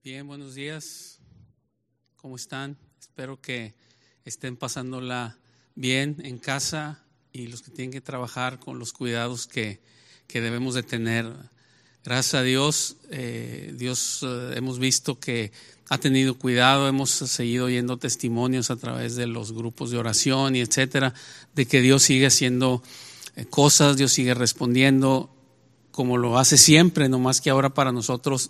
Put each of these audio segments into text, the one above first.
Bien, buenos días. ¿Cómo están? Espero que estén pasándola bien en casa y los que tienen que trabajar con los cuidados que debemos de tener. Gracias a Dios, hemos visto que ha tenido cuidado, hemos seguido oyendo testimonios a través de los grupos de oración y etcétera, de que Dios sigue haciendo cosas, Dios sigue respondiendo como lo hace siempre, no más que ahora para nosotros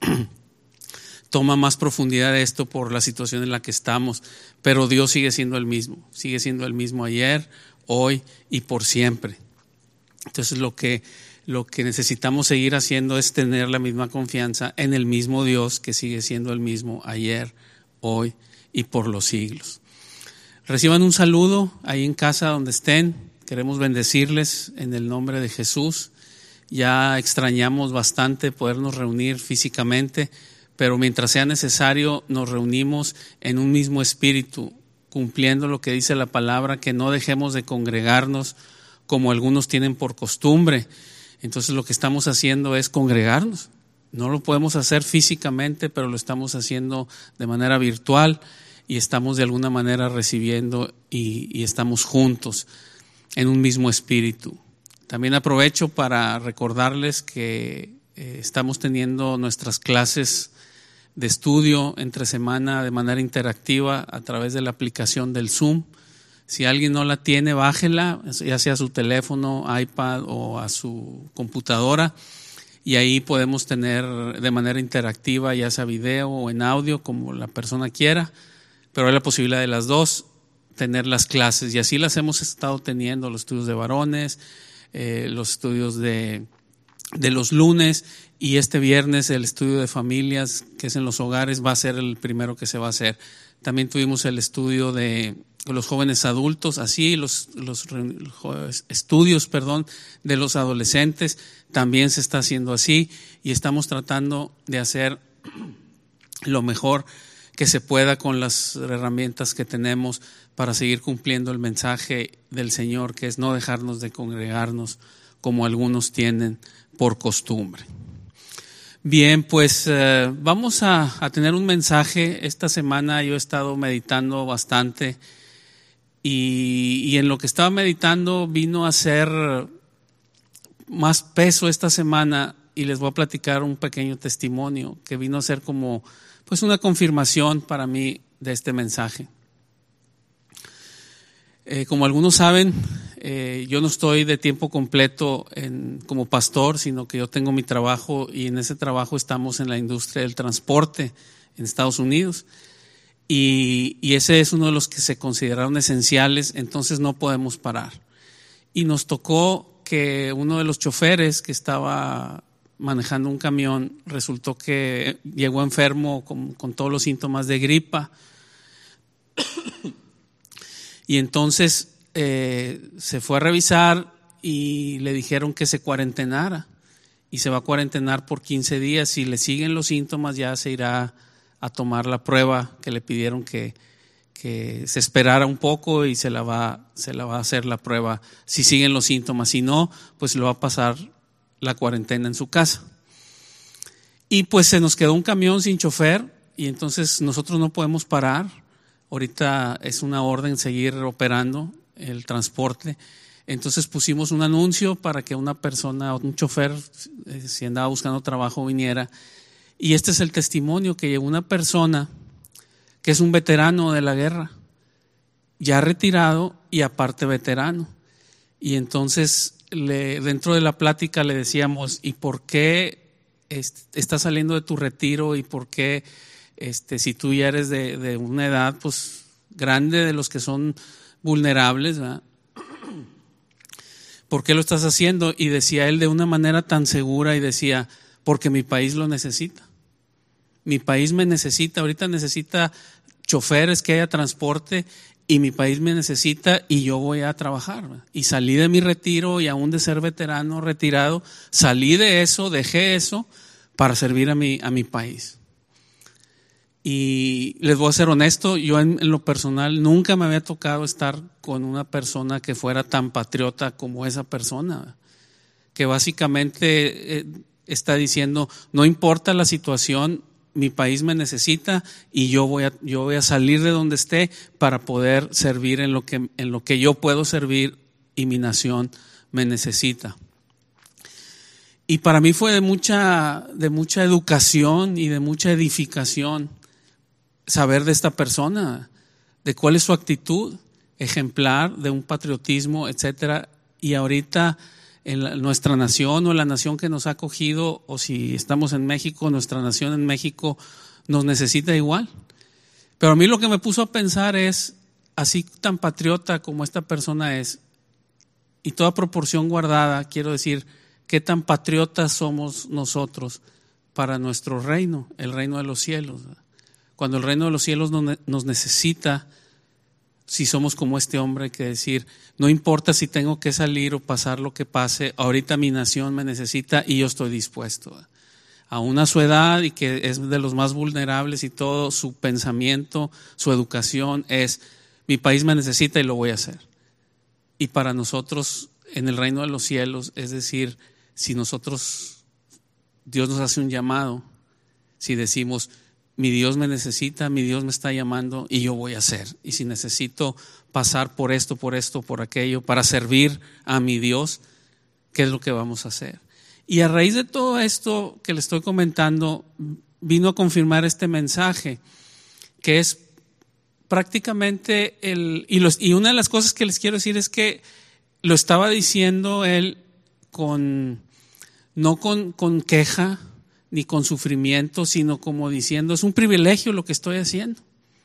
toma más profundidad esto por la situación en la que estamos, pero Dios sigue siendo el mismo ayer, hoy y por siempre. Entonces lo que necesitamos seguir haciendo es tener la misma confianza en el mismo Dios que sigue siendo el mismo ayer, hoy y por los siglos. Reciban un saludo ahí en casa donde estén. Queremos bendecirles en el nombre de Jesús. Ya extrañamos bastante podernos reunir físicamente, pero mientras sea necesario nos reunimos en un mismo espíritu, cumpliendo lo que dice la palabra, que no dejemos de congregarnos como algunos tienen por costumbre. Entonces lo que estamos haciendo es congregarnos. No lo podemos hacer físicamente, pero lo estamos haciendo de manera virtual y estamos de alguna manera recibiendo y estamos juntos en un mismo espíritu. También aprovecho para recordarles que estamos teniendo nuestras clases de estudio entre semana de manera interactiva a través de la aplicación del Zoom. Si alguien no la tiene, bájela, ya sea a su teléfono, iPad o a su computadora, y ahí podemos tener de manera interactiva, ya sea video o en audio, como la persona quiera, pero hay la posibilidad de las dos, tener las clases, y así las hemos estado teniendo, los estudios de varones, los estudios de los lunes, y este viernes el estudio de familias, que es en los hogares, va a ser el primero que se va a hacer. También tuvimos el estudio de los jóvenes adultos, así los estudios de los adolescentes también se está haciendo así, y estamos tratando de hacer lo mejor que se pueda con las herramientas que tenemos para seguir cumpliendo el mensaje del Señor, que es no dejarnos de congregarnos como algunos tienen por costumbre. Bien, pues vamos a tener un mensaje. Esta semana yo he estado meditando bastante y en lo que estaba meditando vino a ser más peso esta semana, y les voy a platicar un pequeño testimonio que vino a ser como pues una confirmación para mí de este mensaje. Como algunos saben, yo no estoy de tiempo completo como pastor, sino que yo tengo mi trabajo, y en ese trabajo estamos en la industria del transporte en Estados Unidos, y ese es uno de los que se consideraron esenciales, entonces no podemos parar. Y nos tocó que uno de los choferes que estaba manejando un camión resultó que llegó enfermo con todos los síntomas de gripa. Y entonces se fue a revisar y le dijeron que se cuarentenara, y se va a cuarentenar por 15 días. Si le siguen los síntomas, ya se irá a tomar la prueba que le pidieron que se esperara un poco, y se la va a hacer la prueba si siguen los síntomas. Si no, pues lo va a pasar la cuarentena en su casa. Y pues se nos quedó un camión sin chofer, y entonces nosotros no podemos parar. Ahorita es una orden seguir operando el transporte. Entonces pusimos un anuncio para que una persona, un chofer, si andaba buscando trabajo, viniera. Y este es el testimonio que llegó una persona que es un veterano de la guerra, ya retirado y aparte veterano. Y entonces dentro de la plática le decíamos: ¿y por qué estás saliendo de tu retiro? ¿Y por qué si tú ya eres de una edad pues grande, de los que son vulnerables, ¿verdad? ¿Por qué lo estás haciendo? Y decía él de una manera tan segura, y decía: porque mi país lo necesita. Mi país me necesita, ahorita necesita choferes, que haya transporte, y mi país me necesita, y yo voy a trabajar, ¿verdad? Y salí de mi retiro, y aún de ser veterano retirado, salí de eso, dejé eso para servir a mi país. Y les voy a ser honesto, yo en lo personal nunca me había tocado estar con una persona que fuera tan patriota como esa persona, que básicamente está diciendo: no importa la situación, mi país me necesita y yo voy a salir de donde esté para poder servir en lo que yo puedo servir y mi nación me necesita. Y para mí fue de mucha educación y de mucha edificación saber de esta persona, de cuál es su actitud ejemplar, de un patriotismo, etcétera. Y ahorita en nuestra nación o la nación que nos ha acogido, o si estamos en México, nuestra nación en México nos necesita igual. Pero a mí lo que me puso a pensar es, así tan patriota como esta persona es, y toda proporción guardada, quiero decir, qué tan patriotas somos nosotros para nuestro reino, el reino de los cielos. Cuando el reino de los cielos nos necesita, si somos como este hombre, que decir, no importa si tengo que salir o pasar lo que pase, ahorita mi nación me necesita y yo estoy dispuesto. Aún a su edad y que es de los más vulnerables y todo, su pensamiento, su educación es, mi país me necesita y lo voy a hacer. Y para nosotros en el reino de los cielos, es decir, si Dios nos hace un llamado, si decimos, mi Dios me necesita, mi Dios me está llamando y yo voy a hacer. Y si necesito pasar por esto, por aquello, para servir a mi Dios, ¿qué es lo que vamos a hacer? Y a raíz de todo esto que le estoy comentando, vino a confirmar este mensaje, que es prácticamente y una de las cosas que les quiero decir es que lo estaba diciendo él no con queja ni con sufrimiento, sino como diciendo, es un privilegio lo que estoy haciendo.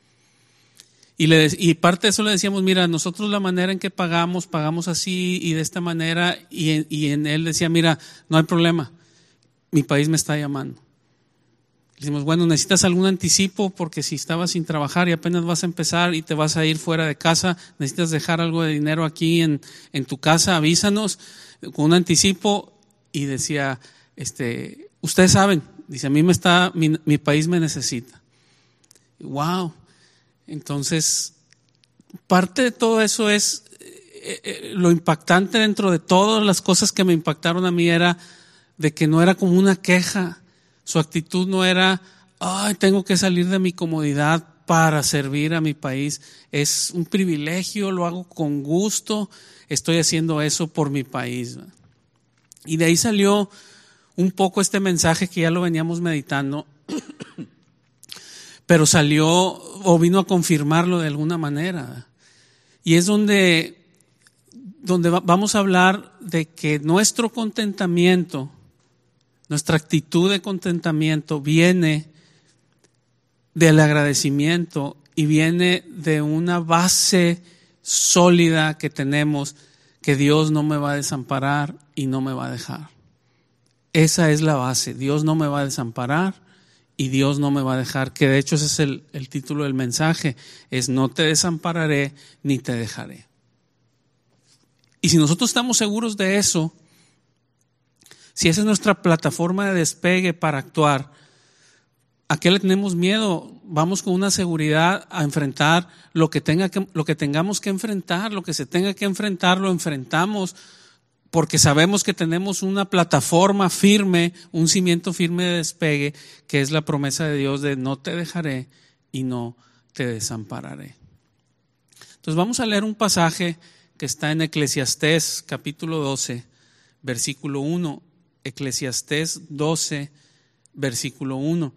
Y parte de eso le decíamos, mira, nosotros la manera en que pagamos así y de esta manera, y en él decía, mira, no hay problema, mi país me está llamando. Le decimos, bueno, necesitas algún anticipo porque si estabas sin trabajar y apenas vas a empezar y te vas a ir fuera de casa, necesitas dejar algo de dinero aquí en tu casa, avísanos con un anticipo. Y decía, ustedes saben, dice, a mí mi país me necesita. Wow. Entonces, parte de todo eso es lo impactante dentro de todas las cosas que me impactaron a mí era de que no era como una queja. Su actitud no era, tengo que salir de mi comodidad para servir a mi país. Es un privilegio, lo hago con gusto, estoy haciendo eso por mi país. Y de ahí salió un poco este mensaje que ya lo veníamos meditando, pero salió o vino a confirmarlo de alguna manera. Y es donde vamos a hablar de que nuestro contentamiento, nuestra actitud de contentamiento viene del agradecimiento y viene de una base sólida que tenemos, que Dios no me va a desamparar y no me va a dejar. Esa es la base, Dios no me va a desamparar y Dios no me va a dejar, que de hecho ese es el título del mensaje, es no te desampararé ni te dejaré. Y si nosotros estamos seguros de eso, si esa es nuestra plataforma de despegue para actuar, ¿a qué le tenemos miedo? Vamos con una seguridad a enfrentar lo que tengamos que enfrentar, lo que se tenga que enfrentar, lo enfrentamos, porque sabemos que tenemos una plataforma firme, un cimiento firme de despegue, que es la promesa de Dios de no te dejaré y no te desampararé. Entonces vamos a leer un pasaje que está en Eclesiastés capítulo 12, versículo 1. Eclesiastés 12, versículo 1.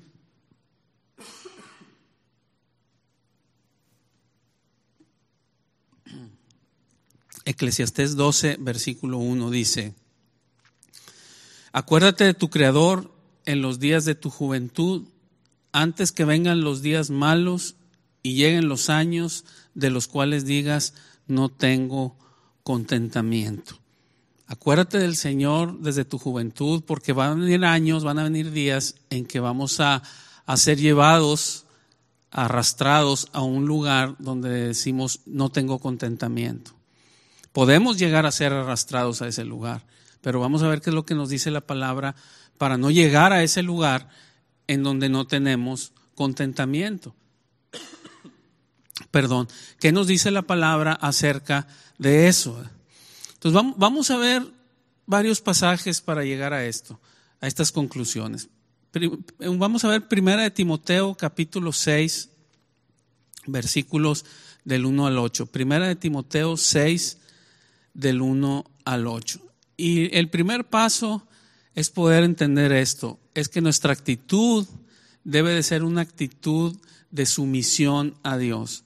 Eclesiastés 12, versículo 1 dice: acuérdate de tu Creador en los días de tu juventud, antes que vengan los días malos y lleguen los años de los cuales digas, no tengo contentamiento. Acuérdate del Señor desde tu juventud, porque van a venir años, van a venir días en que vamos a ser llevados, arrastrados a un lugar donde decimos, no tengo contentamiento. Podemos llegar a ser arrastrados a ese lugar, pero vamos a ver qué es lo que nos dice la palabra para no llegar a ese lugar en donde no tenemos contentamiento. Perdón, ¿qué nos dice la palabra acerca de eso? Entonces vamos a ver varios pasajes para llegar a esto, a estas conclusiones. Vamos a ver 1 Timoteo capítulo 6, versículos del 1 al 8. 1 Timoteo 6, del 1 al 8. Y el primer paso es poder entender esto, es que nuestra actitud debe de ser una actitud de sumisión a Dios,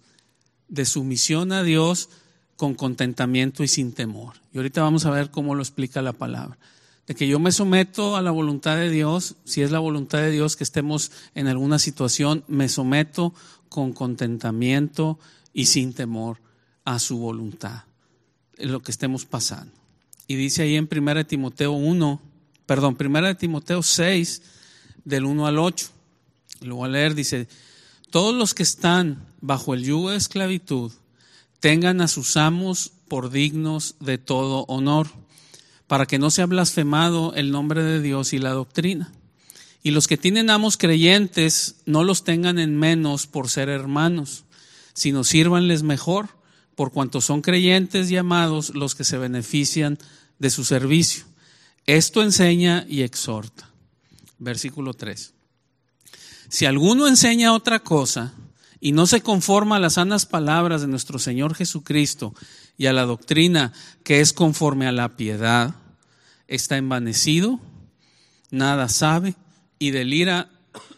con contentamiento y sin temor. Y ahorita vamos a ver cómo lo explica la palabra. De que yo me someto a la voluntad de Dios, si es la voluntad de Dios que estemos en alguna situación, me someto con contentamiento y sin temor a su voluntad, en lo que estemos pasando. Y dice ahí en 1 Timoteo 6, del 1 al 8. Lo voy a leer, dice: todos los que están bajo el yugo de esclavitud tengan a sus amos por dignos de todo honor, para que no sea blasfemado el nombre de Dios y la doctrina. Y los que tienen amos creyentes no los tengan en menos por ser hermanos, sino sírvanles mejor, por cuanto son creyentes y amados los que se benefician de su servicio. Esto enseña y exhorta. Versículo 3. Si alguno enseña otra cosa y no se conforma a las sanas palabras de nuestro Señor Jesucristo y a la doctrina que es conforme a la piedad, está envanecido, nada sabe y delira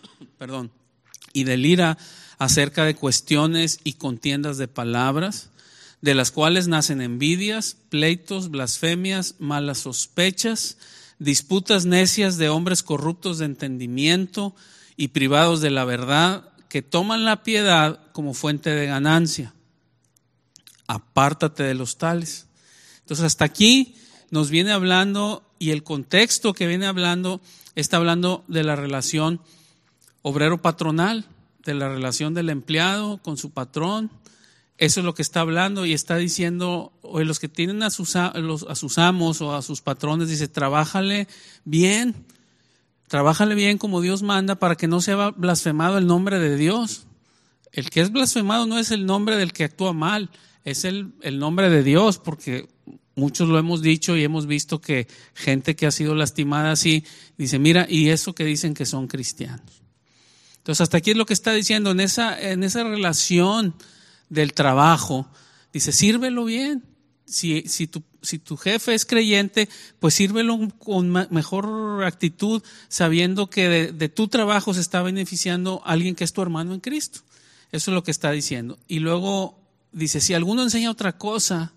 acerca de cuestiones y contiendas de palabras, de las cuales nacen envidias, pleitos, blasfemias, malas sospechas, disputas necias de hombres corruptos de entendimiento y privados de la verdad, que toman la piedad como fuente de ganancia. Apártate de los tales. Entonces hasta aquí nos viene hablando, y el contexto que viene hablando está hablando de la relación obrero-patronal, de la relación del empleado con su patrón. Eso es lo que está hablando, y está diciendo, o los que tienen a sus amos o a sus patrones, dice: trabájale bien como Dios manda, para que no sea blasfemado el nombre de Dios. El que es blasfemado no es el nombre del que actúa mal, es el nombre de Dios, porque muchos lo hemos dicho y hemos visto que gente que ha sido lastimada así, dice: mira, y eso que dicen que son cristianos. Entonces hasta aquí es lo que está diciendo, en esa relación del trabajo, dice: sírvelo bien. Si tu jefe es creyente, pues sírvelo con mejor actitud, sabiendo que de tu trabajo se está beneficiando alguien que es tu hermano en Cristo. Eso es lo que está diciendo. Y luego dice: si alguno enseña otra cosa,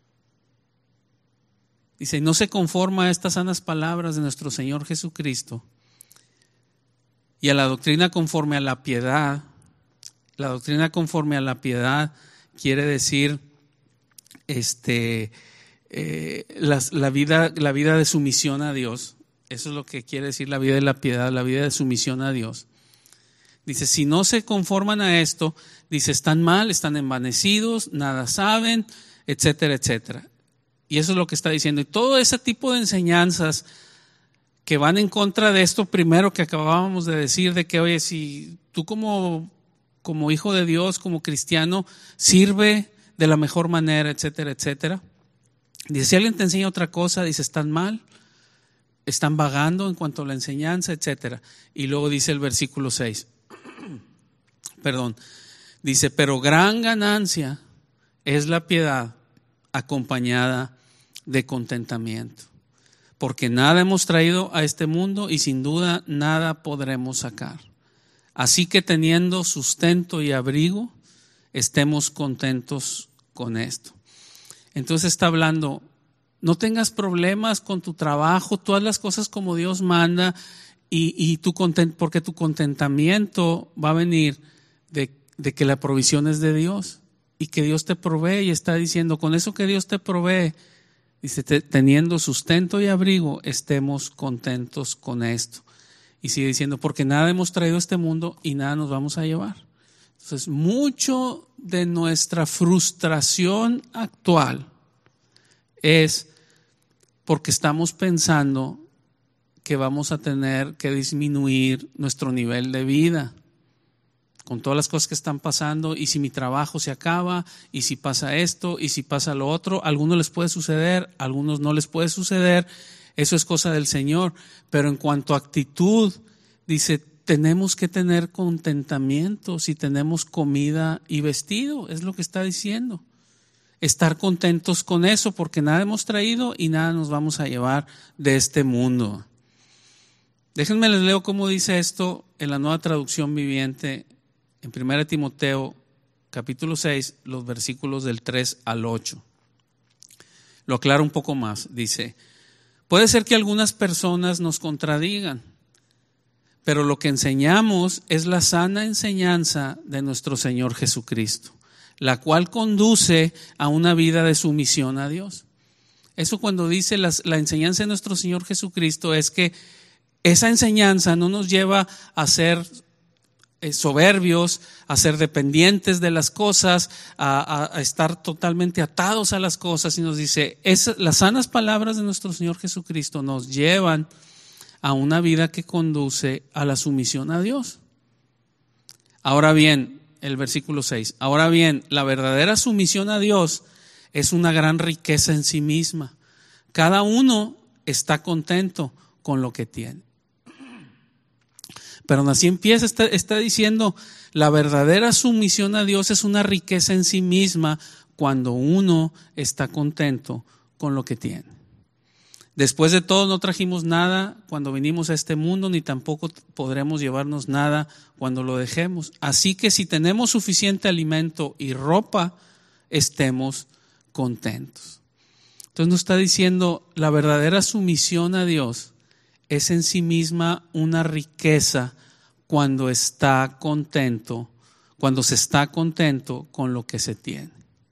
dice, no se conforma a estas sanas palabras de nuestro Señor Jesucristo y a la doctrina conforme a la piedad. La doctrina conforme a la piedad quiere decir la vida de sumisión a Dios. Eso es lo que quiere decir la vida de la piedad, la vida de sumisión a Dios. Dice: si no se conforman a esto, dice, están mal, están envanecidos, nada saben, etcétera, etcétera. Y eso es lo que está diciendo. Y todo ese tipo de enseñanzas que van en contra de esto primero que acabábamos de decir, de que, oye, si tú como hijo de Dios, como cristiano, sirve de la mejor manera, etcétera, etcétera. Dice: si alguien te enseña otra cosa, dice, están mal, están vagando en cuanto a la enseñanza, etcétera. Y luego dice el versículo 6, dice: pero gran ganancia es la piedad acompañada de contentamiento, porque nada hemos traído a este mundo y sin duda nada podremos sacar. Así que teniendo sustento y abrigo, estemos contentos con esto. Entonces está hablando, no tengas problemas con tu trabajo, tú haz las cosas como Dios manda, y porque tu contentamiento va a venir de que la provisión es de Dios y que Dios te provee. Y está diciendo, con eso que Dios te provee, dice, teniendo sustento y abrigo, estemos contentos con esto. Y sigue diciendo, porque nada hemos traído a este mundo y nada nos vamos a llevar. Entonces, mucho de nuestra frustración actual es porque estamos pensando que vamos a tener que disminuir nuestro nivel de vida con todas las cosas que están pasando, y si mi trabajo se acaba, y si pasa esto, y si pasa lo otro. A algunos les puede suceder, a algunos no les puede suceder. Eso es cosa del Señor. Pero en cuanto a actitud dice, tenemos que tener contentamiento si tenemos comida y vestido, es lo que está diciendo. Estar contentos con eso, porque nada hemos traído y nada nos vamos a llevar de este mundo. Déjenme les leo cómo dice esto en la Nueva Traducción Viviente, en 1 Timoteo, capítulo 6, los versículos del 3 al 8. Lo aclaro un poco más. Dice, puede ser que algunas personas nos contradigan, pero lo que enseñamos es la sana enseñanza de nuestro Señor Jesucristo, la cual conduce a una vida de sumisión a Dios. Eso cuando dice la enseñanza de nuestro Señor Jesucristo es que esa enseñanza no nos lleva a ser soberbios, a ser dependientes de las cosas, a estar totalmente atados a las cosas, y nos dice, las sanas palabras de nuestro Señor Jesucristo nos llevan a una vida que conduce a la sumisión a Dios. Ahora bien, el versículo 6, ahora bien, la verdadera sumisión a Dios es una gran riqueza en sí misma. Cada uno está contento con lo que tiene. Pero así empieza, está diciendo, la verdadera sumisión a Dios es una riqueza en sí misma cuando uno está contento con lo que tiene. Después de todo no trajimos nada cuando vinimos a este mundo, ni tampoco podremos llevarnos nada cuando lo dejemos. Así que si tenemos suficiente alimento y ropa, estemos contentos. Entonces nos está diciendo, la verdadera sumisión a Dios es en sí misma una riqueza cuando está contento, cuando se está contento con lo que se tiene.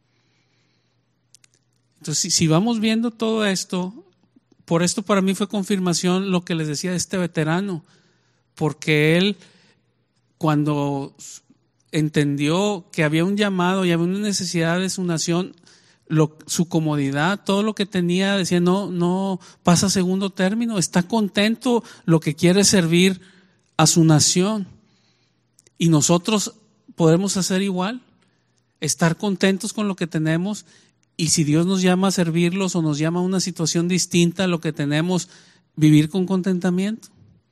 Entonces, si vamos viendo todo esto, por esto para mí fue confirmación lo que les decía de este veterano, porque él, cuando entendió que había un llamado y había una necesidad de su nación, su comodidad, todo lo que tenía, decía, no pasa a segundo término, está contento, lo que quiere es servir a su nación. Y nosotros podemos hacer igual, estar contentos con lo que tenemos, y si Dios nos llama a servirlos o nos llama a una situación distinta a lo que tenemos, vivir con contentamiento.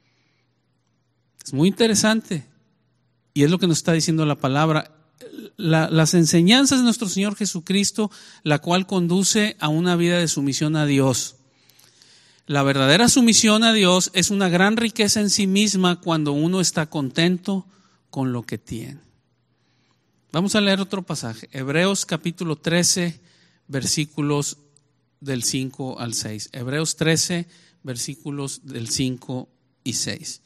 Es muy interesante y es lo que nos está diciendo la palabra. Las enseñanzas de nuestro Señor Jesucristo, la cual conduce a una vida de sumisión a Dios. La verdadera sumisión a Dios es una gran riqueza en sí misma cuando uno está contento con lo que tiene. Vamos a leer otro pasaje, Hebreos capítulo 13, versículos del 5 al 6. Hebreos 13, versículos del 5 y 6.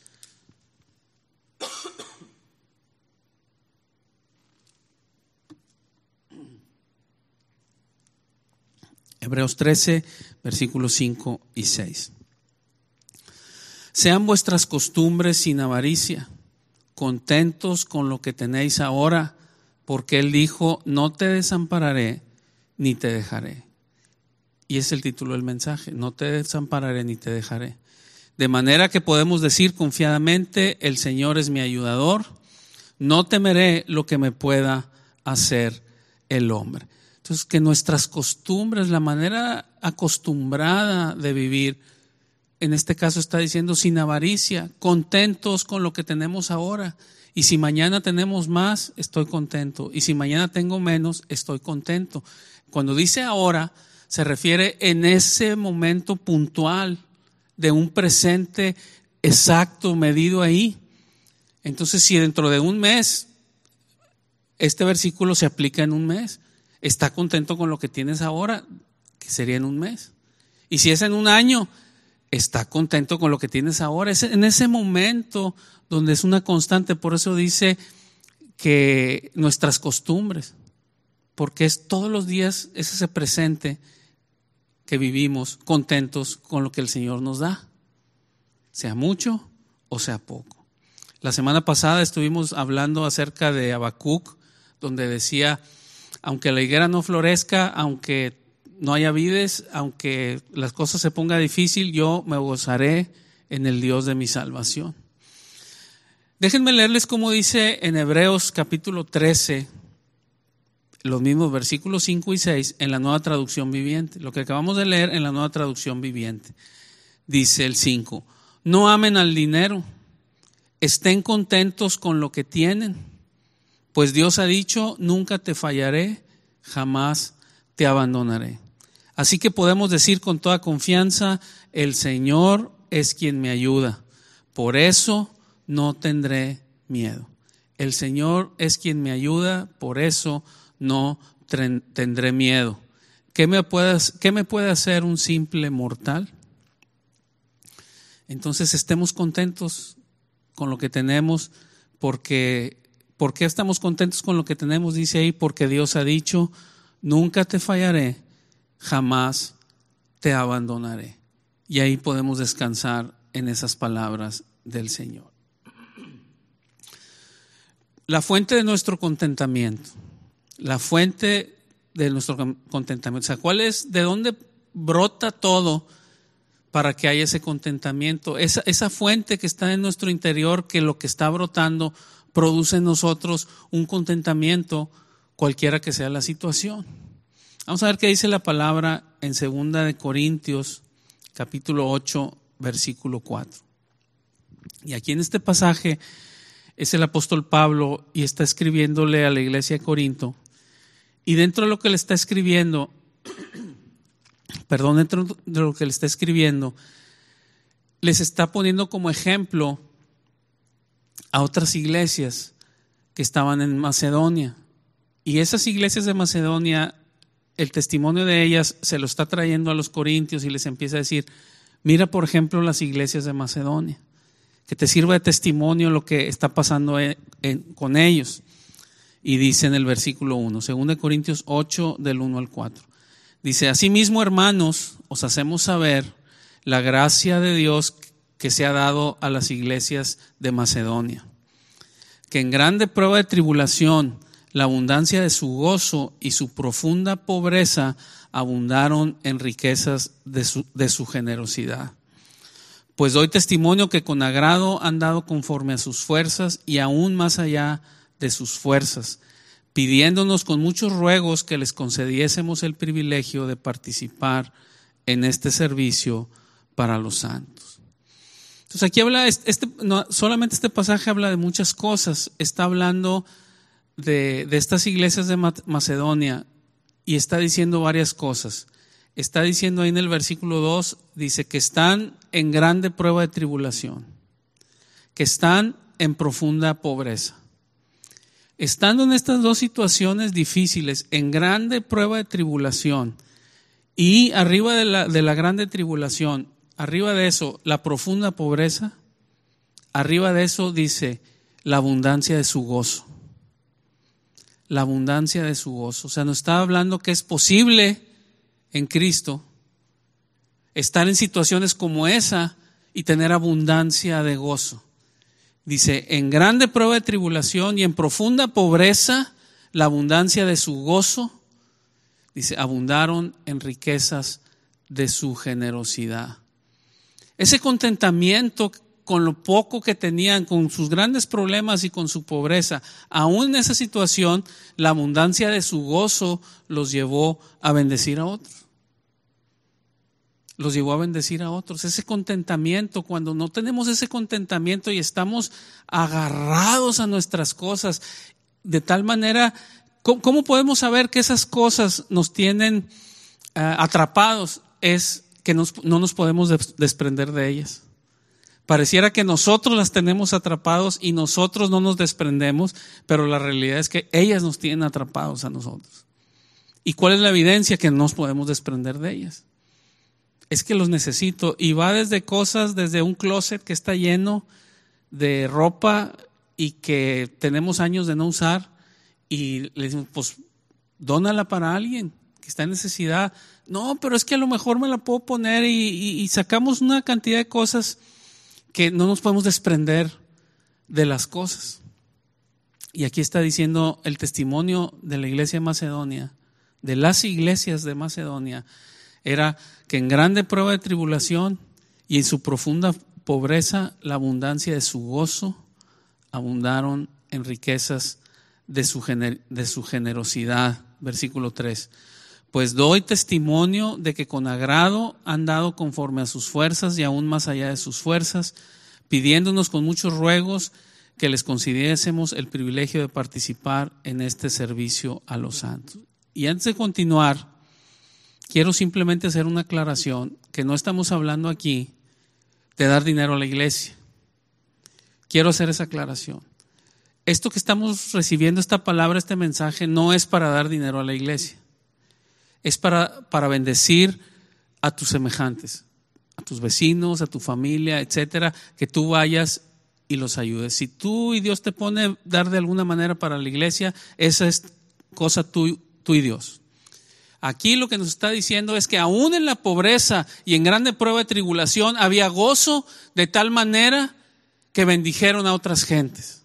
Hebreos 13, versículos 5 y 6. Sean vuestras costumbres sin avaricia, contentos con lo que tenéis ahora, porque Él dijo, no te desampararé ni te dejaré. Y es el título del mensaje, no te desampararé ni te dejaré. De manera que podemos decir confiadamente, el Señor es mi ayudador, no temeré lo que me pueda hacer el hombre. Entonces, que nuestras costumbres, la manera acostumbrada de vivir, en este caso está diciendo sin avaricia, contentos con lo que tenemos ahora. Y si mañana tenemos más, estoy contento. Y si mañana tengo menos, estoy contento. Cuando dice ahora, se refiere en ese momento puntual de un presente exacto, medido ahí. Entonces, si dentro de un mes, este versículo se aplica en un mes, está contento con lo que tienes ahora, que sería en un mes. Y si es en un año, está contento con lo que tienes ahora. Es en ese momento donde es una constante. Por eso dice que nuestras costumbres, porque es todos los días es ese presente que vivimos contentos con lo que el Señor nos da, sea mucho o sea poco. La semana pasada estuvimos hablando acerca de Habacuc, donde decía, aunque la higuera no florezca, aunque no haya vides, aunque las cosas se pongan difícil, yo me gozaré en el Dios de mi salvación. Déjenme leerles cómo dice en Hebreos capítulo 13, los mismos versículos 5 y 6 en la Nueva Traducción Viviente. Lo que acabamos de leer en la Nueva Traducción Viviente. Dice el 5, no amen al dinero, estén contentos con lo que tienen, pues Dios ha dicho, nunca te fallaré, jamás te abandonaré. Así que podemos decir con toda confianza, el Señor es quien me ayuda, por eso no tendré miedo. El Señor es quien me ayuda, por eso no tendré miedo. ¿Qué me puede hacer un simple mortal? Entonces estemos contentos con lo que tenemos, porque ¿por qué estamos contentos con lo que tenemos? Dice ahí, porque Dios ha dicho, nunca te fallaré, jamás te abandonaré. Y ahí podemos descansar en esas palabras del Señor. La fuente de nuestro contentamiento, la fuente de nuestro contentamiento, o sea, ¿cuál es? ¿De dónde brota todo para que haya ese contentamiento? Esa fuente que está en nuestro interior, que lo que está brotando produce en nosotros un contentamiento, cualquiera que sea la situación. Vamos a ver qué dice la palabra en 2 Corintios, capítulo 8, versículo 4. Y aquí en este pasaje es el apóstol Pablo y está escribiéndole a la iglesia de Corinto. Y dentro de lo que le está escribiendo, dentro de lo que le está escribiendo, les está poniendo como ejemplo a otras iglesias que estaban en Macedonia. Y esas iglesias de Macedonia, el testimonio de ellas se lo está trayendo a los corintios y les empieza a decir, mira por ejemplo las iglesias de Macedonia, que te sirva de testimonio lo que está pasando con ellos. Y dice en el versículo 1, 2 Corintios 8 del 1 al 4. Dice, asimismo hermanos, os hacemos saber la gracia de Dios que se ha dado a las iglesias de Macedonia, que en grande prueba de tribulación, la abundancia de su gozo y su profunda pobreza abundaron en riquezas de su generosidad. Pues doy testimonio que con agrado han dado conforme a sus fuerzas y aún más allá de sus fuerzas, pidiéndonos con muchos ruegos que les concediésemos el privilegio de participar en este servicio para los santos. Entonces aquí habla, no, solamente este pasaje habla de muchas cosas. Está hablando de estas iglesias de Macedonia y está diciendo varias cosas. Está diciendo ahí en el versículo 2, dice que están en grande prueba de tribulación, que están en profunda pobreza. Estando en estas dos situaciones difíciles, en grande prueba de tribulación y arriba de la grande tribulación, arriba de eso la profunda pobreza, arriba de eso dice la abundancia de su gozo. La abundancia de su gozo. O sea, nos está hablando que es posible en Cristo estar en situaciones como esa y tener abundancia de gozo. Dice, en grande prueba de tribulación y en profunda pobreza, la abundancia de su gozo, dice, abundaron en riquezas de su generosidad. Ese contentamiento con lo poco que tenían, con sus grandes problemas y con su pobreza, aún en esa situación, la abundancia de su gozo los llevó a bendecir a otros. Los llevó a bendecir a otros. Ese contentamiento, cuando no tenemos ese contentamiento y estamos agarrados a nuestras cosas, de tal manera, ¿cómo podemos saber que esas cosas nos tienen atrapados? Es que no nos podemos desprender de ellas. Pareciera que nosotros las tenemos atrapados y nosotros no nos desprendemos, pero la realidad es que ellas nos tienen atrapados a nosotros. ¿Y cuál es la evidencia? Que no nos podemos desprender de ellas. Es que los necesito, y va desde un closet que está lleno de ropa y que tenemos años de no usar, y le decimos, pues dónala para alguien que está en necesidad. No, pero es que a lo mejor me la puedo poner, y sacamos una cantidad de cosas que no nos podemos desprender de las cosas. Y aquí está diciendo el testimonio de la iglesia de Macedonia, de las iglesias de Macedonia, era que en grande prueba de tribulación y en su profunda pobreza, la abundancia de su gozo abundaron en riquezas de su generosidad. Versículo 3. Pues doy testimonio de que con agrado han dado conforme a sus fuerzas y aún más allá de sus fuerzas, pidiéndonos con muchos ruegos que les concediésemos el privilegio de participar en este servicio a los santos. Y antes de continuar, quiero simplemente hacer una aclaración, que no estamos hablando aquí de dar dinero a la iglesia. Quiero hacer esa aclaración. Esto que estamos recibiendo, esta palabra, este mensaje, no es para dar dinero a la iglesia. Es para bendecir a tus semejantes, a tus vecinos, a tu familia, etcétera, que tú vayas y los ayudes. Si tú y Dios te pone dar de alguna manera para la iglesia, esa es cosa tú y Dios. Aquí lo que nos está diciendo es que aún en la pobreza y en grande prueba de tribulación había gozo de tal manera que bendijeron a otras gentes.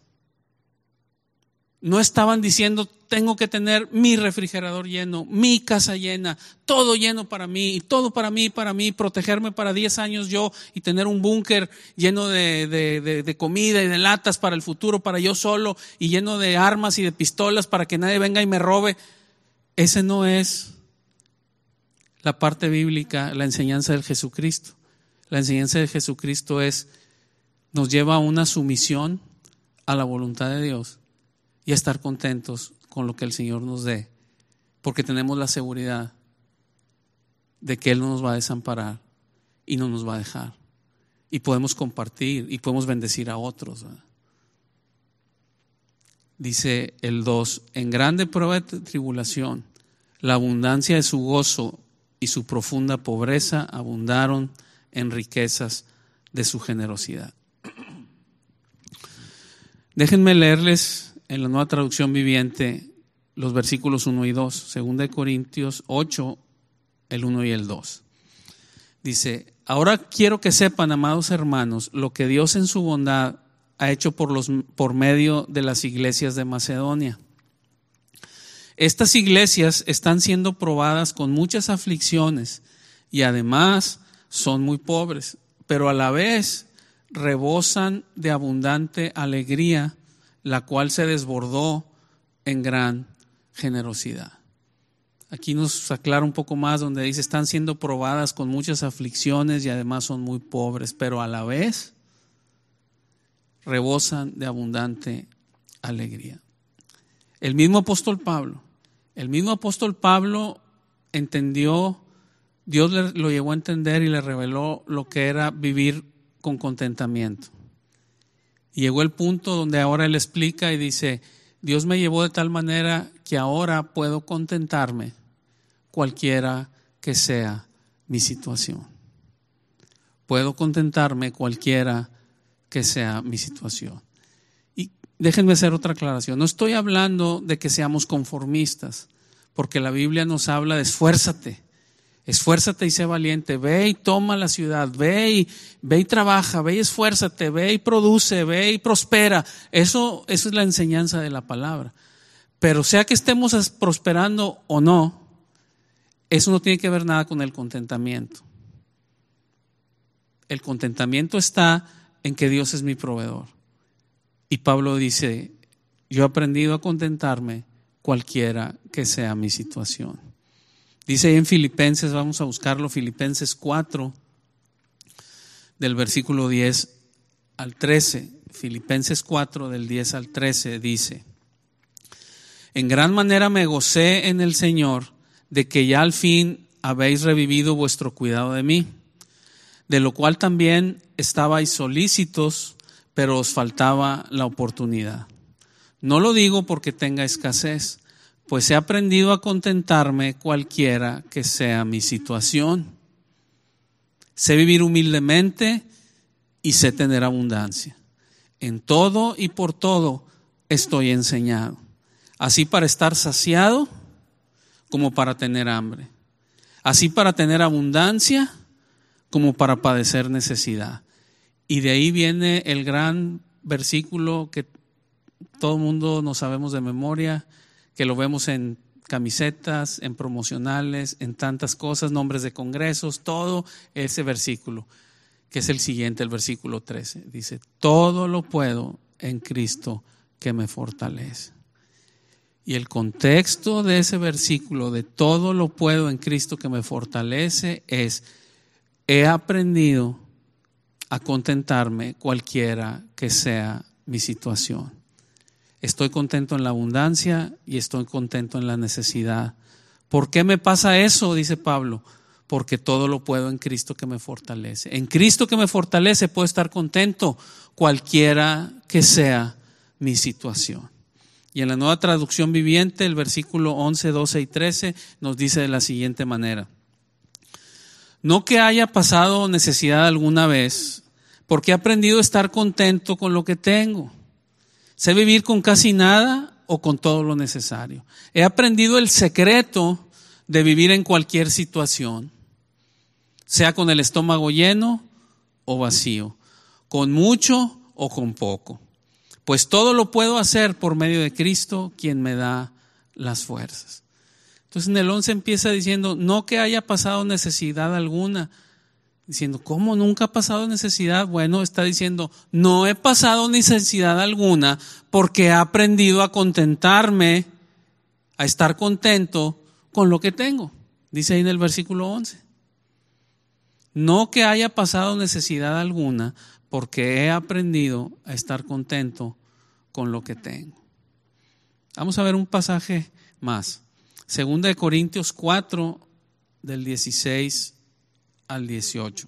No estaban diciendo, tengo que tener mi refrigerador lleno, mi casa llena, todo lleno para mí, y todo para mí, protegerme para 10 años yo y tener un búnker lleno de comida y de latas para el futuro, para yo solo, y lleno de armas y de pistolas para que nadie venga y me robe. Ese no es la parte bíblica, la enseñanza del Jesucristo. La enseñanza de Jesucristo nos lleva a una sumisión a la voluntad de Dios y a estar contentos con lo que el Señor nos dé, porque tenemos la seguridad de que Él no nos va a desamparar y no nos va a dejar, y podemos compartir y podemos bendecir a otros, ¿verdad? Dice el 2, en grande prueba de tribulación, la abundancia de su gozo y su profunda pobreza abundaron en riquezas de su generosidad. Déjenme leerles en la Nueva Traducción Viviente los versículos 1 y 2, 2 Corintios 8, el 1 y el 2. Dice, ahora quiero que sepan, amados hermanos, lo que Dios en su bondad ha hecho por medio de las iglesias de Macedonia. Estas iglesias están siendo probadas con muchas aflicciones y además son muy pobres, pero a la vez rebosan de abundante alegría, la cual se desbordó en gran generosidad. Aquí nos aclara un poco más donde dice, están siendo probadas con muchas aflicciones y además son muy pobres, pero a la vez rebosan de abundante alegría. El mismo apóstol Pablo entendió, Dios lo llevó a entender y le reveló lo que era vivir con contentamiento. Y llegó el punto donde ahora él explica y dice, Dios me llevó de tal manera que ahora puedo contentarme cualquiera que sea mi situación. Puedo contentarme cualquiera que sea mi situación. Y déjenme hacer otra aclaración. No estoy hablando de que seamos conformistas, porque la Biblia nos habla de esfuérzate y sé valiente, ve y toma la ciudad, ve y trabaja, ve y esfuérzate, ve y produce, ve y prospera. Eso es la enseñanza de la palabra. Pero sea que estemos prosperando o no, eso no tiene que ver nada con el contentamiento. El contentamiento está en que Dios es mi proveedor. Y Pablo dice, yo he aprendido a contentarme cualquiera que sea mi situación. Dice ahí en Filipenses, vamos a buscarlo, Filipenses 4, del versículo 10 al 13. Filipenses 4, del 10 al 13, dice, en gran manera me gocé en el Señor de que ya al fin habéis revivido vuestro cuidado de mí, de lo cual también estabais solícitos, pero os faltaba la oportunidad. No lo digo porque tenga escasez, pues he aprendido a contentarme cualquiera que sea mi situación. Sé vivir humildemente y sé tener abundancia. En todo y por todo estoy enseñado, así para estar saciado como para tener hambre, así para tener abundancia como para padecer necesidad. Y de ahí viene el gran versículo que todo el mundo nos sabemos de memoria, que lo vemos en camisetas, en promocionales, en tantas cosas, nombres de congresos, todo ese versículo, que es el siguiente, el versículo 13. Dice, todo lo puedo en Cristo que me fortalece. Y el contexto de ese versículo, de todo lo puedo en Cristo que me fortalece, es, he aprendido a contentarme cualquiera que sea mi situación. Estoy contento en la abundancia y estoy contento en la necesidad. ¿Por qué me pasa eso? Dice Pablo. Porque todo lo puedo en Cristo que me fortalece. En Cristo que me fortalece puedo estar contento cualquiera que sea mi situación. Y en la Nueva Traducción Viviente, el versículo 11, 12 y 13 nos dice de la siguiente manera: no que haya pasado necesidad alguna vez, porque he aprendido a estar contento con lo que tengo. Sé vivir con casi nada o con todo lo necesario. He aprendido el secreto de vivir en cualquier situación, sea con el estómago lleno o vacío, con mucho o con poco. Pues todo lo puedo hacer por medio de Cristo, quien me da las fuerzas. Entonces en el 11 empieza diciendo, no que haya pasado necesidad alguna. Diciendo, ¿cómo nunca ha pasado necesidad? Bueno, está diciendo, no he pasado necesidad alguna porque he aprendido a contentarme, a estar contento con lo que tengo. Dice ahí en el versículo 11. No que haya pasado necesidad alguna porque he aprendido a estar contento con lo que tengo. Vamos a ver un pasaje más. 2 Corintios 4, del 16 al 18.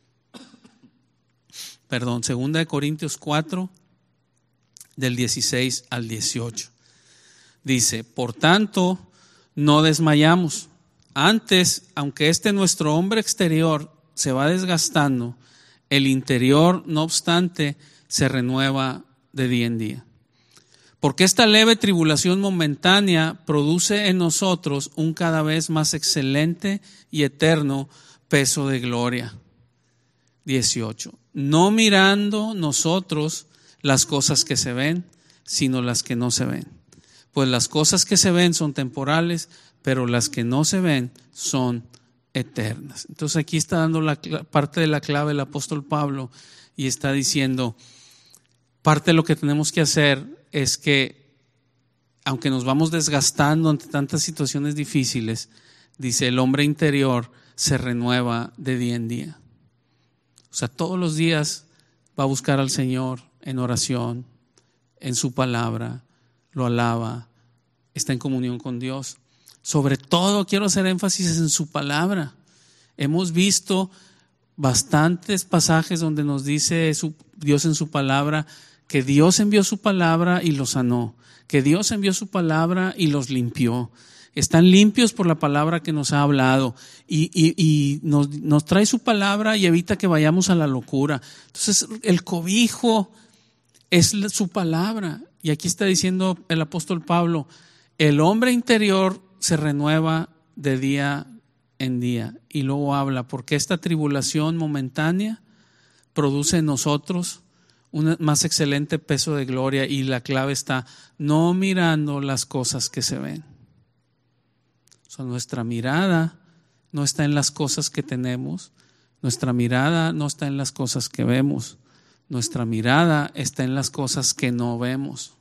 Perdón, 2 Corintios 4, del 16 al 18. Dice, por tanto, no desmayamos. Antes, aunque nuestro hombre exterior se va desgastando, el interior, no obstante, se renueva de día en día. Porque esta leve tribulación momentánea produce en nosotros un cada vez más excelente y eterno peso de gloria. 18. No mirando nosotros las cosas que se ven, sino las que no se ven. Pues las cosas que se ven son temporales, pero las que no se ven son eternas. Entonces aquí está dando la parte de la clave el apóstol Pablo y está diciendo, parte de lo que tenemos que hacer es que, aunque nos vamos desgastando ante tantas situaciones difíciles, dice, el hombre interior se renueva de día en día. O sea, todos los días va a buscar al Señor en oración, en su palabra, lo alaba, está en comunión con Dios. Sobre todo quiero hacer énfasis en su palabra. Hemos visto bastantes pasajes donde nos dice Dios en su palabra que Dios envió su palabra y los sanó, que Dios envió su palabra y los limpió. Están limpios por la palabra que nos ha hablado y nos trae su palabra y evita que vayamos a la locura. Entonces el cobijo es su palabra. Y aquí está diciendo el apóstol Pablo, el hombre interior se renueva de día en día. Y luego habla, porque esta tribulación momentánea produce en nosotros un más excelente peso de gloria. Y la clave está, no mirando las cosas que se ven. O sea, nuestra mirada no está en las cosas que tenemos, nuestra mirada no está en las cosas que vemos, nuestra mirada está en las cosas que no vemos.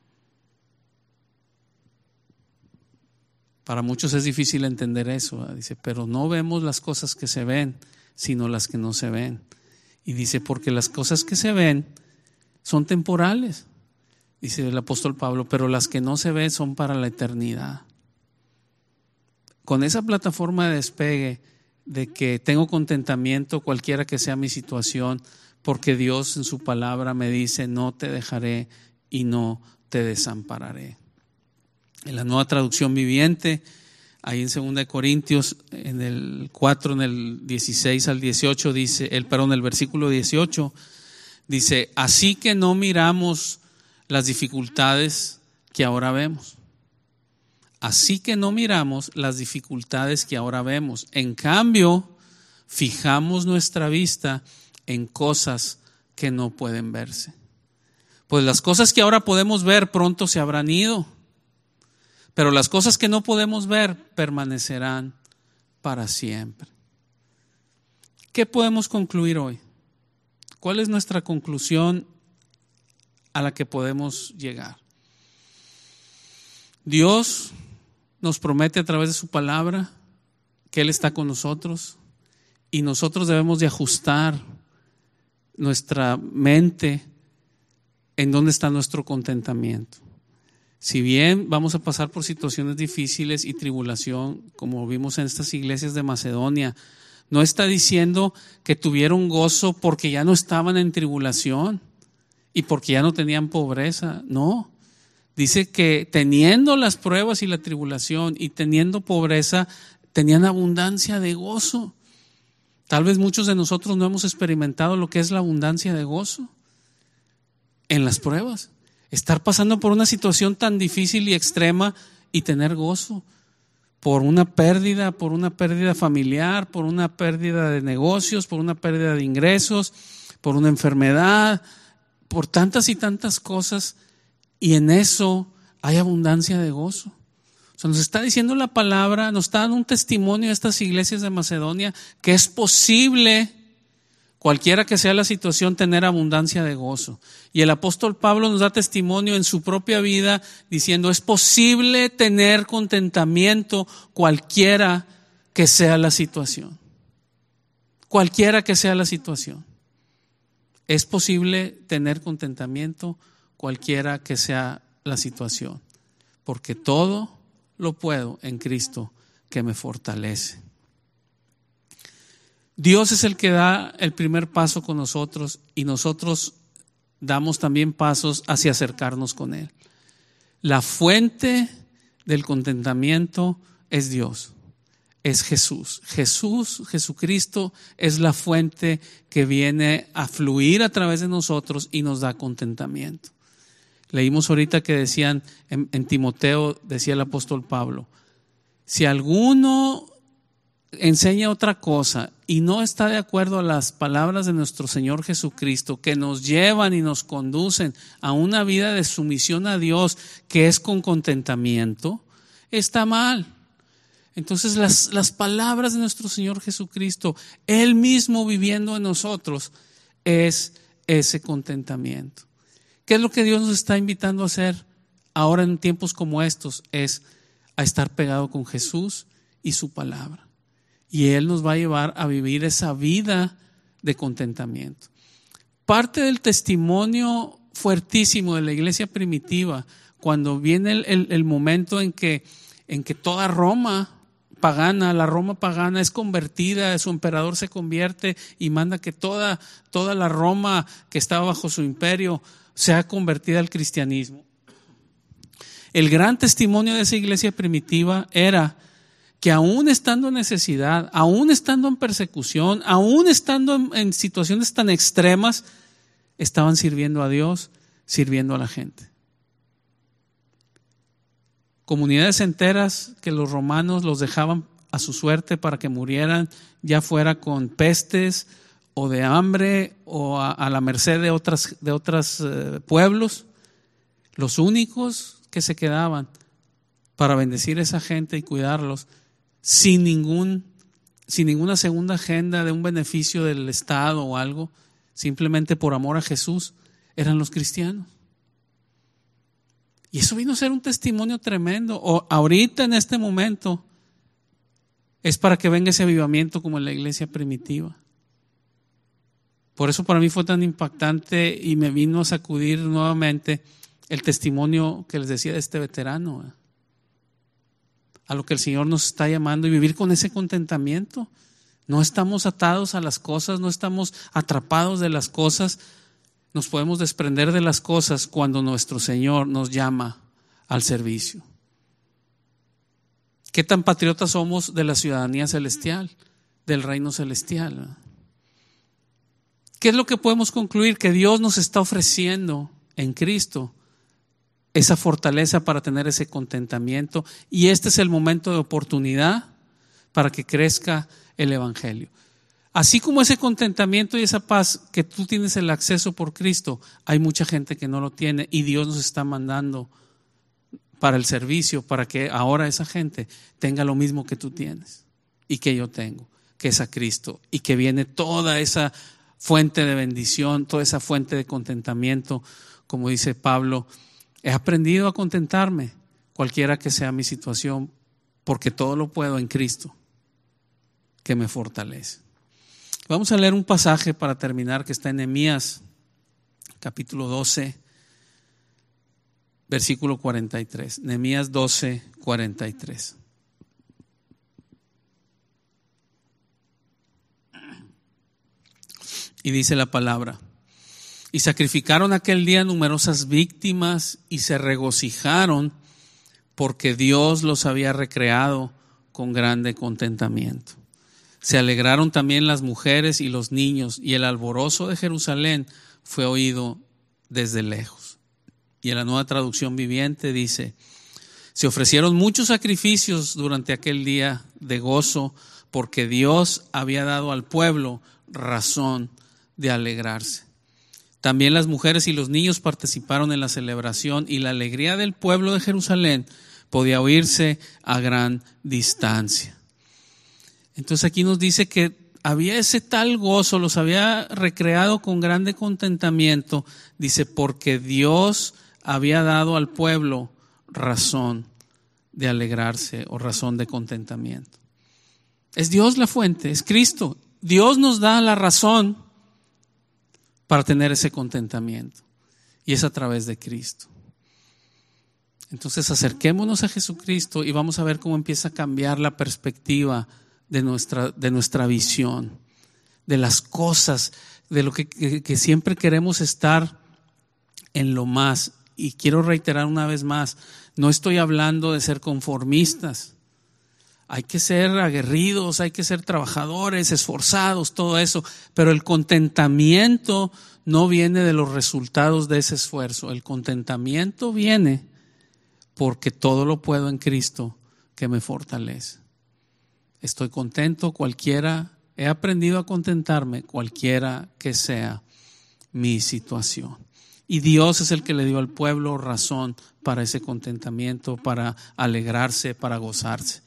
Para muchos es difícil entender eso, dice, pero no vemos las cosas que se ven, sino las que no se ven. Y dice, porque las cosas que se ven son temporales, dice el apóstol Pablo, pero las que no se ven son para la eternidad. Con esa plataforma de despegue de que tengo contentamiento cualquiera que sea mi situación, porque Dios en su palabra me dice, no te dejaré y no te desampararé. En la Nueva Traducción Viviente, ahí en 2 Corintios, en el 4, en el 16 al 18, dice, el versículo 18, dice, así que no miramos las dificultades que ahora vemos. Así que no miramos las dificultades que ahora vemos. En cambio, fijamos nuestra vista en cosas que no pueden verse. Pues las cosas que ahora podemos ver pronto se habrán ido, pero las cosas que no podemos ver permanecerán para siempre. ¿Qué podemos concluir hoy? ¿Cuál es nuestra conclusión a la que podemos llegar? Dios nos promete a través de su palabra que Él está con nosotros y nosotros debemos de ajustar nuestra mente en dónde está nuestro contentamiento. Si bien vamos a pasar por situaciones difíciles y tribulación, como vimos en estas iglesias de Macedonia, no está diciendo que tuvieron gozo porque ya no estaban en tribulación y porque ya no tenían pobreza. No, dice que teniendo las pruebas y la tribulación y teniendo pobreza, tenían abundancia de gozo. Tal vez muchos de nosotros no hemos experimentado lo que es la abundancia de gozo en las pruebas. Estar pasando por una situación tan difícil y extrema y tener gozo por una pérdida familiar, por una pérdida de negocios, por una pérdida de ingresos, por una enfermedad, por tantas y tantas cosas, y en eso hay abundancia de gozo. O sea, nos está diciendo la palabra, nos está dando un testimonio a estas iglesias de Macedonia que es posible, cualquiera que sea la situación, tener abundancia de gozo. Y el apóstol Pablo nos da testimonio en su propia vida diciendo, es posible tener contentamiento cualquiera que sea la situación. Cualquiera que sea la situación. Es posible tener contentamiento cualquiera que sea la situación. Porque todo lo puedo en Cristo que me fortalece. Dios es el que da el primer paso con nosotros y nosotros damos también pasos hacia acercarnos con Él. La fuente del contentamiento es Dios, es Jesús. Jesucristo es la fuente que viene a fluir a través de nosotros y nos da contentamiento. Leímos ahorita que decían en Timoteo, decía el apóstol Pablo, si alguno enseña otra cosa y no está de acuerdo a las palabras de nuestro Señor Jesucristo, que nos llevan y nos conducen a una vida de sumisión a Dios, que es con contentamiento, está mal. Entonces las palabras de nuestro Señor Jesucristo, Él mismo viviendo en nosotros, es ese contentamiento. ¿Qué es lo que Dios nos está invitando a hacer ahora en tiempos como estos? Es a estar pegado con Jesús y su palabra. Y Él nos va a llevar a vivir esa vida de contentamiento. Parte del testimonio fuertísimo de la iglesia primitiva, cuando viene el momento en que toda Roma pagana, la Roma pagana es convertida, su emperador se convierte y manda que toda la Roma que estaba bajo su imperio sea convertida al cristianismo. El gran testimonio de esa iglesia primitiva era que aún estando en necesidad, aún estando en persecución, aún estando en situaciones tan extremas, estaban sirviendo a Dios, sirviendo a la gente. Comunidades enteras que los romanos los dejaban a su suerte para que murieran, ya fuera con pestes o de hambre o a la merced de otros pueblos. Los únicos que se quedaban para bendecir a esa gente y cuidarlos sin ninguna segunda agenda de un beneficio del Estado o algo, simplemente por amor a Jesús, eran los cristianos. Y eso vino a ser un testimonio tremendo. Ahorita en este momento es para que venga ese avivamiento como en la iglesia primitiva. Por eso para mí fue tan impactante y me vino a sacudir nuevamente el testimonio que les decía de este veterano, a lo que el Señor nos está llamando y vivir con ese contentamiento. No estamos atados a las cosas, no estamos atrapados de las cosas. Nos podemos desprender de las cosas cuando nuestro Señor nos llama al servicio. ¿Qué tan patriotas somos de la ciudadanía celestial, del reino celestial? ¿Qué es lo que podemos concluir? Que Dios nos está ofreciendo en Cristo esa fortaleza para tener ese contentamiento, y este es el momento de oportunidad para que crezca el evangelio. Así como ese contentamiento y esa paz que tú tienes el acceso por Cristo, hay mucha gente que no lo tiene y Dios nos está mandando para el servicio, para que ahora esa gente tenga lo mismo que tú tienes y que yo tengo, que es a Cristo, y que viene toda esa fuente de bendición, toda esa fuente de contentamiento. Como dice Pablo, he aprendido a contentarme cualquiera que sea mi situación, porque todo lo puedo en Cristo que me fortalece. Vamos a leer un pasaje para terminar que está en Nehemías, capítulo 12, versículo 43. Nehemías 12, 43. Y dice la palabra: y sacrificaron aquel día numerosas víctimas y se regocijaron porque Dios los había recreado con grande contentamiento. Se alegraron también las mujeres y los niños, y el alborozo de Jerusalén fue oído desde lejos. Y en la Nueva Traducción Viviente dice: se ofrecieron muchos sacrificios durante aquel día de gozo, porque Dios había dado al pueblo razón de alegrarse. También las mujeres y los niños participaron en la celebración, y la alegría del pueblo de Jerusalén podía oírse a gran distancia. Entonces aquí nos dice que había ese tal gozo, los había recreado con grande contentamiento. Dice, porque Dios había dado al pueblo razón de alegrarse o razón de contentamiento. Es Dios la fuente, es Cristo. Dios nos da la razón para tener ese contentamiento, y es a través de Cristo. Entonces acerquémonos a Jesucristo y vamos a ver cómo empieza a cambiar la perspectiva de nuestra visión, de las cosas, de lo que siempre queremos estar en lo más. Y quiero reiterar una vez más, no estoy hablando de ser conformistas. Hay que ser aguerridos, hay que ser trabajadores, esforzados, todo eso. Pero el contentamiento no viene de los resultados de ese esfuerzo. El contentamiento viene porque todo lo puedo en Cristo que me fortalece. Estoy contento he aprendido a contentarme cualquiera que sea mi situación. Y Dios es el que le dio al pueblo razón para ese contentamiento, para alegrarse, para gozarse.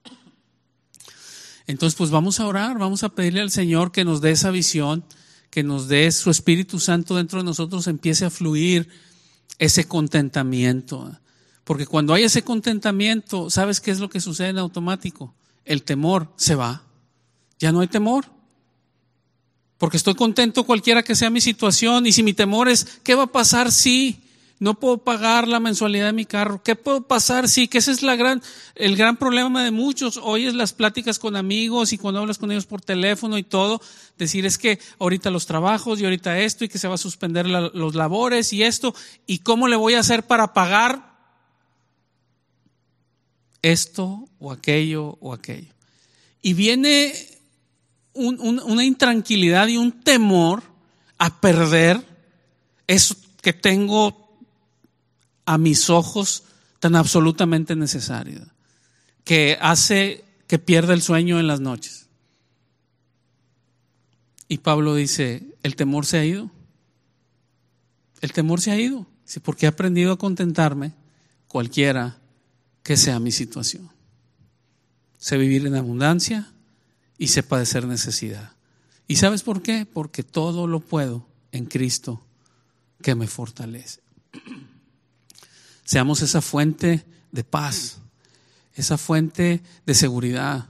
Entonces, pues vamos a orar, vamos a pedirle al Señor que nos dé esa visión, que nos dé su Espíritu Santo dentro de nosotros, empiece a fluir ese contentamiento. Porque cuando hay ese contentamiento, ¿sabes qué es lo que sucede en automático? El temor se va. Ya no hay temor. Porque estoy contento cualquiera que sea mi situación. Y si mi temor es, ¿qué va a pasar si no puedo pagar la mensualidad de mi carro? ¿Qué puedo pasar si? Que ese es el gran problema de muchos. Oyes las pláticas con amigos y cuando hablas con ellos por teléfono y todo, decir es que ahorita los trabajos y ahorita esto y que se va a suspender los labores y esto. ¿Y cómo le voy a hacer para pagar esto o aquello o aquello? Y viene una intranquilidad y un temor a perder eso que tengo a mis ojos tan absolutamente necesario, que hace que pierda el sueño en las noches. Y Pablo dice, el temor se ha ido. El temor se ha ido. Sí, porque he aprendido a contentarme cualquiera que sea mi situación. Sé vivir en abundancia y sé padecer necesidad. ¿Y sabes por qué? Porque todo lo puedo en Cristo que me fortalece. Seamos esa fuente de paz, esa fuente de seguridad,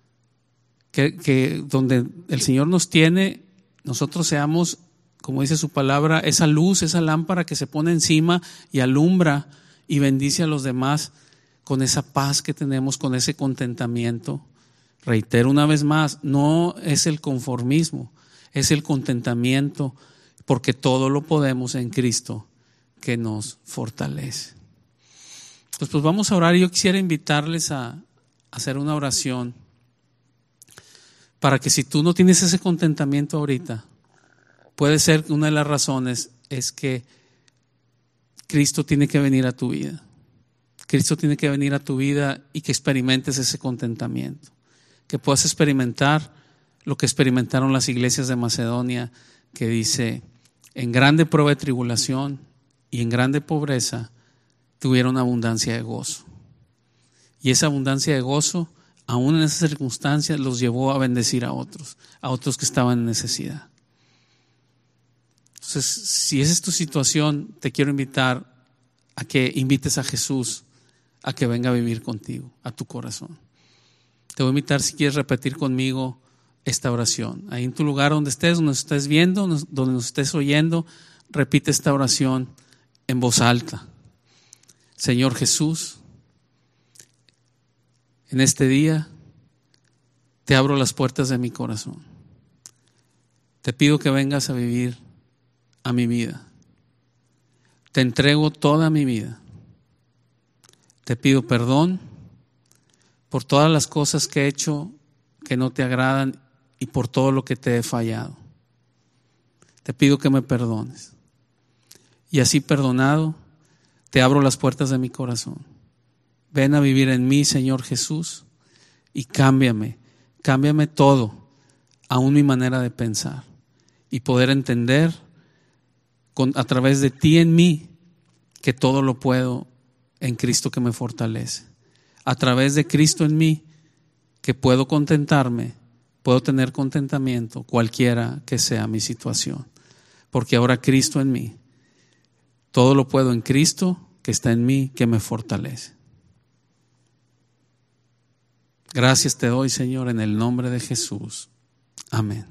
que donde el Señor nos tiene, nosotros seamos, como dice su palabra, esa luz, esa lámpara que se pone encima y alumbra y bendice a los demás con esa paz que tenemos, con ese contentamiento. Reitero una vez más, no es el conformismo, es el contentamiento, porque todo lo podemos en Cristo que nos fortalece. Entonces, pues vamos a orar. Yo quisiera invitarles a hacer una oración para que si tú no tienes ese contentamiento ahorita, puede ser que una de las razones es que Cristo tiene que venir a tu vida. Cristo tiene que venir a tu vida y que experimentes ese contentamiento. Que puedas experimentar lo que experimentaron las iglesias de Macedonia, que dice, en grande prueba de tribulación y en grande pobreza tuvieron abundancia de gozo. Y esa abundancia de gozo, aún en esas circunstancias, los llevó a bendecir a otros que estaban en necesidad. Entonces, si esa es tu situación, te quiero invitar a que invites a Jesús a que venga a vivir contigo, a tu corazón. Te voy a invitar, si quieres repetir conmigo esta oración. Ahí en tu lugar donde nos estés viendo, donde nos estés oyendo, repite esta oración en voz alta. Señor Jesús, en este día te abro las puertas de mi corazón. Te pido que vengas a vivir a mi vida. Te entrego toda mi vida. Te pido perdón por todas las cosas que he hecho que no te agradan y por todo lo que te he fallado. Te pido que me perdones. Y así perdonado, te abro las puertas de mi corazón. Ven a vivir en mí, Señor Jesús, y cámbiame todo, aún mi manera de pensar, y poder entender a través de ti en mí que todo lo puedo en Cristo que me fortalece. A través de Cristo en mí que puedo contentarme, puedo tener contentamiento cualquiera que sea mi situación, porque ahora Cristo en mí, todo lo puedo en Cristo que está en mí, que me fortalece. Gracias te doy, Señor, en el nombre de Jesús. Amén.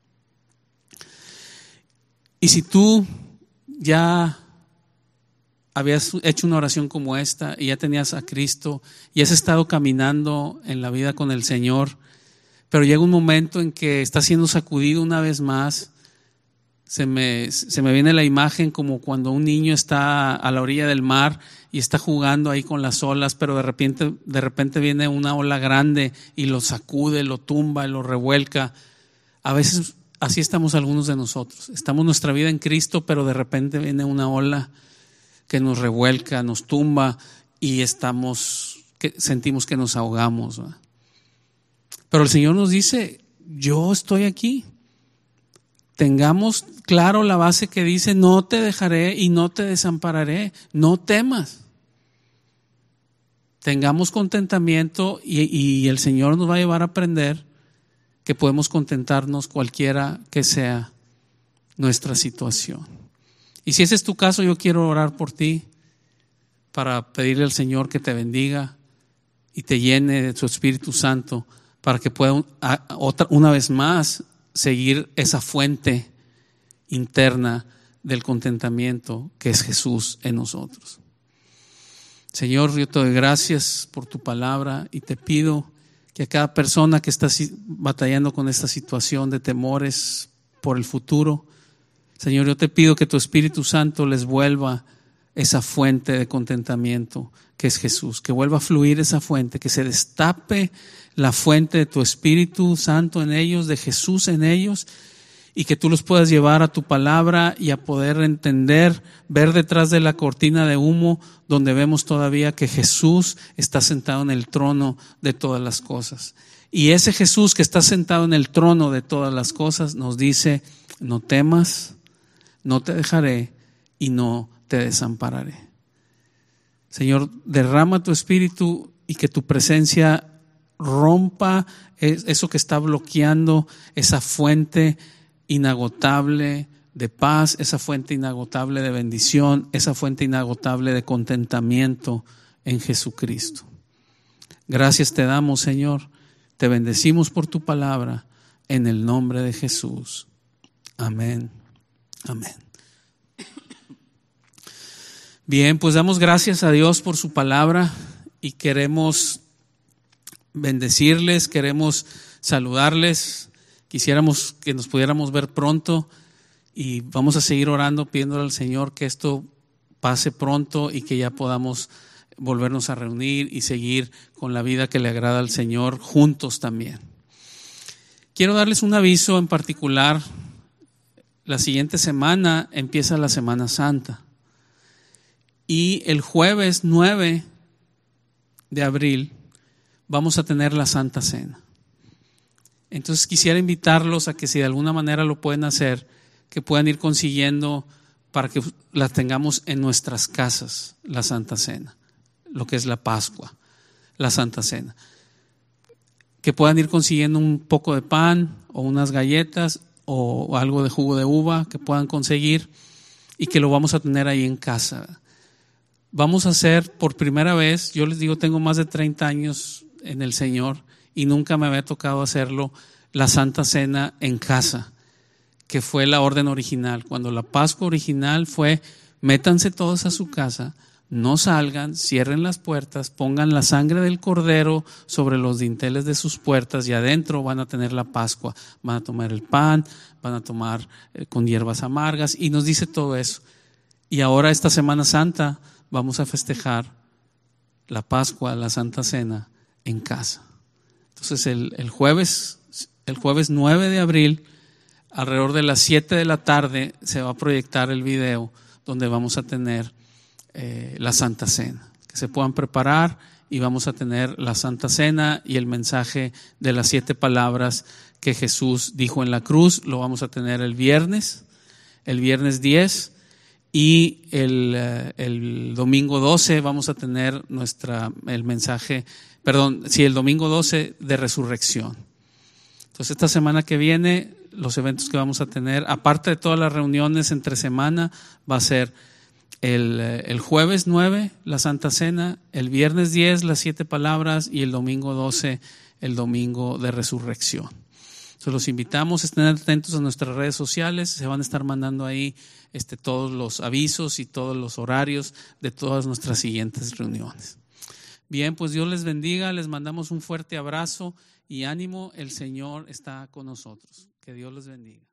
Y si tú ya habías hecho una oración como esta y ya tenías a Cristo y has estado caminando en la vida con el Señor, pero llega un momento en que estás siendo sacudido una vez más, se me viene la imagen como cuando un niño está a la orilla del mar y está jugando ahí con las olas, pero de repente viene una ola grande y lo sacude, lo tumba, lo revuelca. A veces así estamos algunos de nosotros. Estamos nuestra vida en Cristo, pero de repente viene una ola que nos revuelca, nos tumba y sentimos que nos ahogamos, ¿verdad? Pero el Señor nos dice, yo estoy aquí. Tengamos claro la base que dice, no te dejaré y no te desampararé, no temas. Tengamos contentamiento y el Señor nos va a llevar a aprender que podemos contentarnos cualquiera que sea nuestra situación. Y si ese es tu caso, yo quiero orar por ti para pedirle al Señor que te bendiga y te llene de su Espíritu Santo para que pueda una vez más seguir esa fuente interna del contentamiento que es Jesús en nosotros. Señor, yo te doy gracias por tu palabra y te pido que a cada persona que está batallando con esta situación de temores por el futuro, Señor, yo te pido que tu Espíritu Santo les vuelva esa fuente de contentamiento que es Jesús, que vuelva a fluir esa fuente, que se destape la fuente de tu Espíritu Santo en ellos, de Jesús en ellos, y que tú los puedas llevar a tu palabra y a poder entender, ver detrás de la cortina de humo donde vemos todavía que Jesús está sentado en el trono de todas las cosas. Y ese Jesús que está sentado en el trono de todas las cosas nos dice, no temas, no te dejaré y no te desampararé. Señor, derrama tu Espíritu y que tu presencia rompa eso que está bloqueando esa fuente inagotable de paz, esa fuente inagotable de bendición, esa fuente inagotable de contentamiento en Jesucristo. Gracias te damos, Señor. Te bendecimos por tu palabra en el nombre de Jesús. Amén. Amén. Bien, pues damos gracias a Dios por su palabra y queremos bendecirles, queremos saludarles. Quisiéramos que nos pudiéramos ver pronto y vamos a seguir orando, pidiéndole al Señor que esto pase pronto y que ya podamos volvernos a reunir y seguir con la vida que le agrada al Señor juntos también. Quiero darles un aviso en particular. La siguiente semana empieza la Semana Santa y el jueves 9 de abril vamos a tener la Santa Cena. Entonces quisiera invitarlos a que si de alguna manera lo pueden hacer, que puedan ir consiguiendo para que la tengamos en nuestras casas, la Santa Cena, lo que es la Pascua, la Santa Cena. Que puedan ir consiguiendo un poco de pan o unas galletas o algo de jugo de uva que puedan conseguir y que lo vamos a tener ahí en casa. Vamos a hacer por primera vez, yo les digo, tengo más de 30 años en el Señor y nunca me había tocado hacerlo, la Santa Cena en casa, que fue la orden original. Cuando la Pascua original fue: métanse todos a su casa, no salgan, cierren las puertas, pongan la sangre del cordero sobre los dinteles de sus puertas y adentro van a tener la Pascua. Van a tomar el pan, van a tomar con hierbas amargas, y nos dice todo eso. Y ahora esta Semana Santa vamos a festejar la Pascua, la Santa Cena en casa. Entonces el jueves 9 de abril, alrededor de las 7 de la tarde, se va a proyectar el video donde vamos a tener la Santa Cena. Que se puedan preparar y vamos a tener la Santa Cena y el mensaje de las 7 palabras que Jesús dijo en la cruz. Lo vamos a tener el viernes 10, y el domingo 12 vamos a tener el domingo 12 de resurrección. Entonces esta semana que viene, los eventos que vamos a tener, aparte de todas las reuniones entre semana, va a ser el jueves 9, la Santa Cena, el viernes 10, las 7 palabras, y el domingo 12, el domingo de resurrección. Entonces los invitamos a estar atentos a nuestras redes sociales. Se van a estar mandando ahí todos los avisos y todos los horarios de todas nuestras siguientes reuniones. Bien, pues Dios les bendiga, les mandamos un fuerte abrazo y ánimo. El Señor está con nosotros. Que Dios les bendiga.